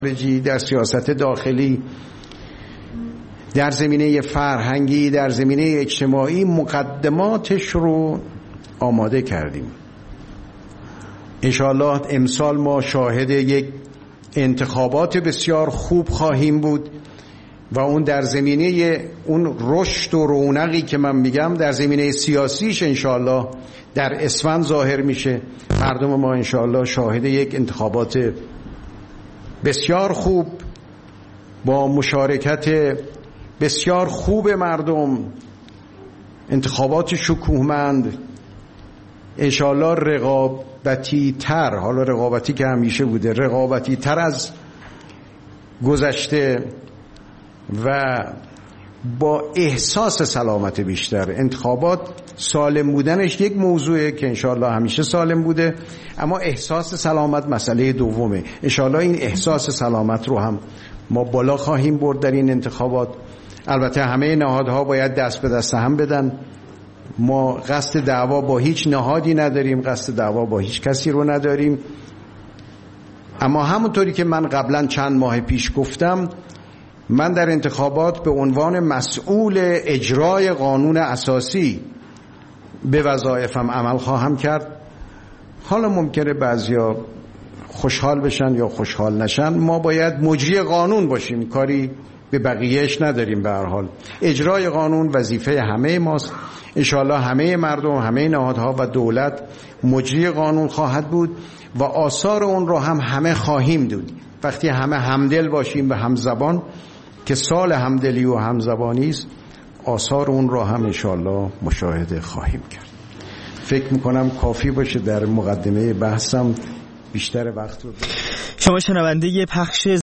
خارجی، در سیاست داخلی، در زمینه فرهنگی، در زمینه اجتماعی مقدماتش رو آماده کردیم. انشاءالله امسال ما شاهد یک انتخابات بسیار خوب خواهیم بود و اون در زمینه اون رشد و رونقی که من میگم در زمینه سیاسیش انشاءالله در اسفند ظاهر میشه. مردم ما انشاءالله شاهد یک انتخابات بسیار خوب با مشارکت بسیار خوب مردم، انتخابات شکوهمند، انشاءالله رقابتی تر، حالا رقابتی که همیشه بوده، رقابتی تر از گذشته و با احساس سلامت بیشتر. انتخابات سالم بودنش یک موضوعه که انشاءالله همیشه سالم بوده، اما احساس سلامت مسئله دومه. انشاءالله این احساس سلامت رو هم ما بالا خواهیم برد در این انتخابات. البته همه نهادها باید دست به دست هم بدن. ما قصد دعوا با هیچ نهادی نداریم، قصد دعوا با هیچ کسی رو نداریم، اما همونطوری که من قبلا چند ماه پیش گفتم، من در انتخابات به عنوان مسئول اجرای قانون اساسی به وظایفم عمل خواهم کرد. حالا ممکنه بعضیا خوشحال بشن یا خوشحال نشن، ما باید مجری قانون باشیم، کاری به بقیهش نداریم. به هر حال اجرای قانون وظیفه همه ماست. انشاءالله همه مردم، همه نهادها و دولت مجری قانون خواهد بود و آثار اون رو هم همه خواهیم دید. وقتی همه همدل باشیم و همزبان، که سال همدلی و همزبانی است، آثار اون رو هم انشاءالله مشاهده خواهیم کرد. فکر میکنم کافی باشه در مقدمه بحثم، بیشتر وقت رو شما شنونده پخش